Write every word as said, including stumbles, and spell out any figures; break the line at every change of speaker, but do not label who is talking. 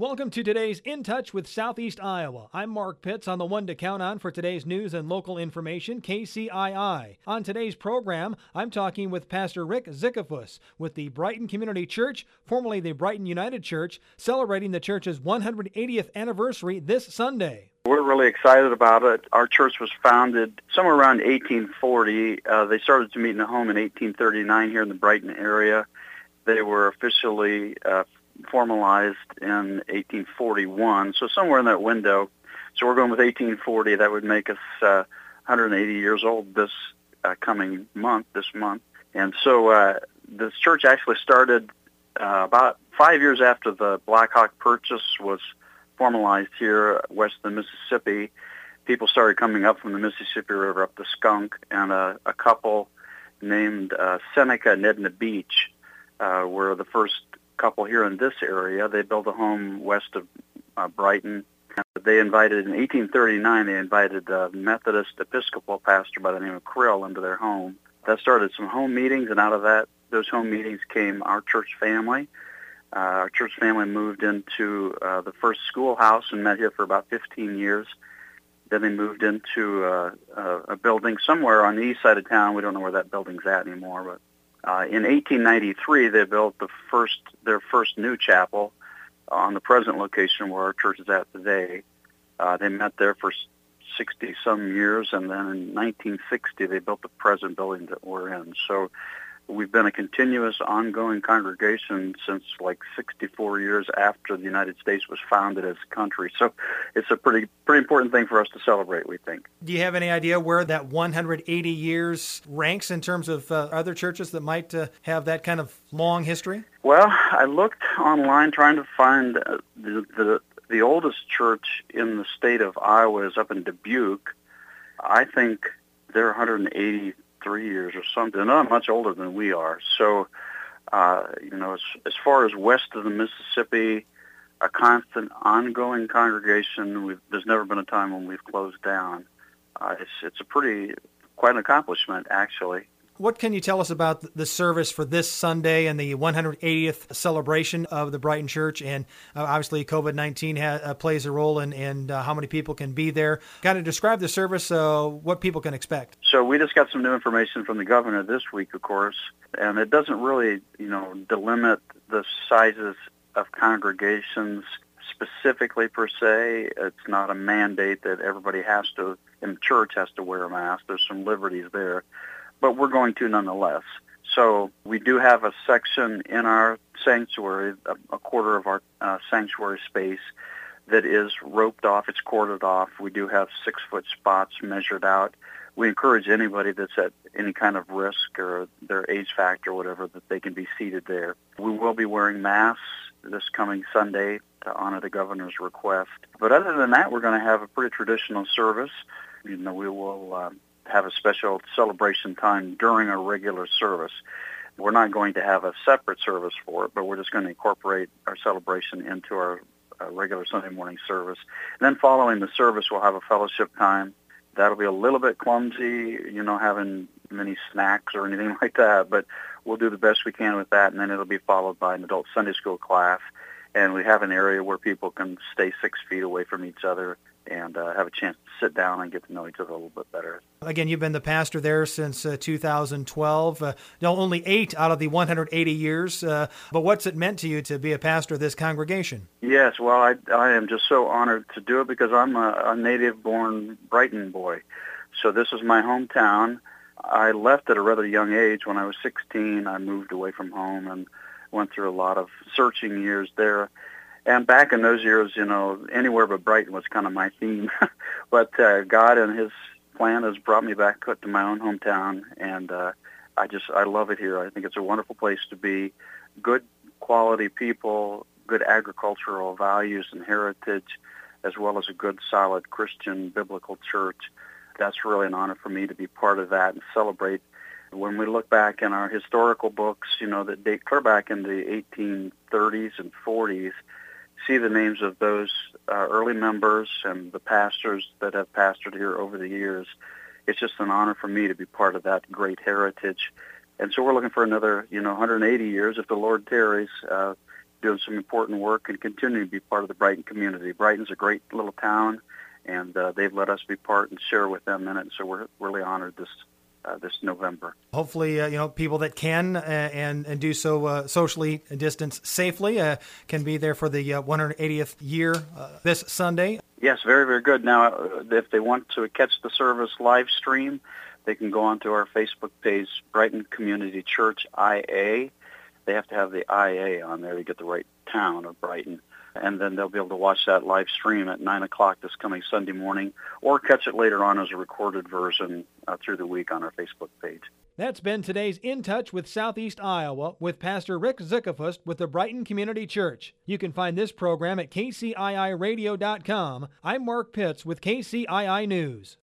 Welcome to today's In Touch with Southeast Iowa. I'm Mark Pitts on the one to count on for today's news and local information, K C I I. On today's program, I'm talking with Pastor Rick Zickafuss with the Brighton Community Church, formerly the Brighton United Church, celebrating the church's one hundred eightieth anniversary this Sunday.
We're really excited about it. Our church was founded somewhere around eighteen forty. Uh, they started to meet in a home in eighteen thirty-nine here in the Brighton area. They were officially uh, formalized in eighteen forty-one, so somewhere in that window. So we're going with eighteen forty. That would make us uh, one hundred eighty years old this uh, coming month, this month. And so uh, this church actually started uh, about five years after the Blackhawk Purchase was formalized here west of the Mississippi. People started coming up from the Mississippi River up the Skunk, and uh, a couple named uh, Seneca and Edna Beach uh, were the first couple here in this area. They built a home west of uh, Brighton. They invited, in eighteen thirty-nine, they invited a Methodist Episcopal pastor by the name of Krill into their home. That started some home meetings, and out of that, those home meetings came our church family. Uh, our church family moved into uh, the first schoolhouse and met here for about fifteen years. Then they moved into uh, uh, a building somewhere on the east side of town. We don't know where that building's at anymore, but Uh, in eighteen ninety-three, they built the first, their first new chapel on the present location where our church is at today. Uh, they met there for sixty-some years, and then in nineteen sixty, they built the present building that we're in. So we've been a continuous, ongoing congregation since like sixty-four years after the United States was founded as a country. So it's a pretty pretty important thing for us to celebrate, we think.
Do you have any idea where that one hundred eighty years ranks in terms of uh, other churches that might uh, have that kind of long history?
Well, I looked online trying to find uh, the, the the oldest church in the state of Iowa is up in Dubuque. I think they're one hundred eighty three years or something. They're not much older than we are. So, uh, you know, as, as far as west of the Mississippi, a constant, ongoing congregation. We've, there's never been a time when we've closed down. Uh, it's it's a pretty, quite an accomplishment, actually.
What can you tell us about the service for this Sunday and the one hundred eightieth celebration of the Brighton Church? And uh, obviously COVID nineteen ha- uh, plays a role in, in uh, how many people can be there. Kind of describe the service, uh, what people can expect.
So we just got some new information from the governor this week, of course, and it doesn't really, you know, delimit the sizes of congregations specifically per se. It's not a mandate that everybody has to, in church, has to wear a mask. There's some liberties there. But we're going to nonetheless. So we do have a section in our sanctuary, a, a quarter of our uh, sanctuary space, that is roped off. It's corded off. We do have six-foot spots measured out. We encourage anybody that's at any kind of risk or their age factor or whatever that they can be seated there. We will be wearing masks this coming Sunday to honor the governor's request. But other than that, we're going to have a pretty traditional service. You know, we will Uh, have a special celebration time during a regular service. We're not going to have a separate service for it, but we're just going to incorporate our celebration into our uh, regular Sunday morning service. And then following the service, we'll have a fellowship time. That'll be a little bit clumsy, you know, having many snacks or anything like that, but we'll do the best we can with that, and then it'll be followed by an adult Sunday school class. And we have an area where people can stay six feet away from each other and uh, have a chance to sit down and get to know each other a little bit better.
Again, you've been the pastor there since uh, two thousand twelve. Uh, no, only eight out of the one hundred eighty years. Uh, but what's it meant to you to be a pastor of this congregation?
Yes, well, I, I am just so honored to do it because I'm a, a native-born Brighton boy. So this is my hometown. I left at a rather young age. When I was sixteen, I moved away from home and went through a lot of searching years there. And back in those years, you know, anywhere but Brighton was kind of my theme. But uh, God and His plan has brought me back to my own hometown, and uh, I just, I love it here. I think it's a wonderful place to be. Good quality people, good agricultural values and heritage, as well as a good, solid Christian biblical church. That's really an honor for me to be part of that and celebrate. When we look back in our historical books, you know, that date clear back in the eighteen thirties and forties, see the names of those uh, early members and the pastors that have pastored here over the years. It's just an honor for me to be part of that great heritage. And so we're looking for another, you know, one hundred eighty years if the Lord tarries. Uh, doing some important work and continue to be part of the Brighton community. Brighton's a great little town, and uh, they've let us be part and share with them in it, so we're really honored this uh, this November.
Hopefully, uh, you know, people that can uh, and and do so uh, socially distanced safely uh, can be there for the uh, one hundred eightieth year uh, this Sunday.
Yes, very, very good. Now, uh, if they want to catch the service live stream, they can go onto our Facebook page, Brighton Community Church I A. They have to have the I A on there to get the right town of Brighton. And then they'll be able to watch that live stream at nine o'clock this coming Sunday morning, or catch it later on as a recorded version uh, through the week on our Facebook page.
That's been today's In Touch with Southeast Iowa with Pastor Rick Zickefoust with the Brighton Community Church. You can find this program at K C I I radio dot com. I'm Mark Pitts with K C I I News.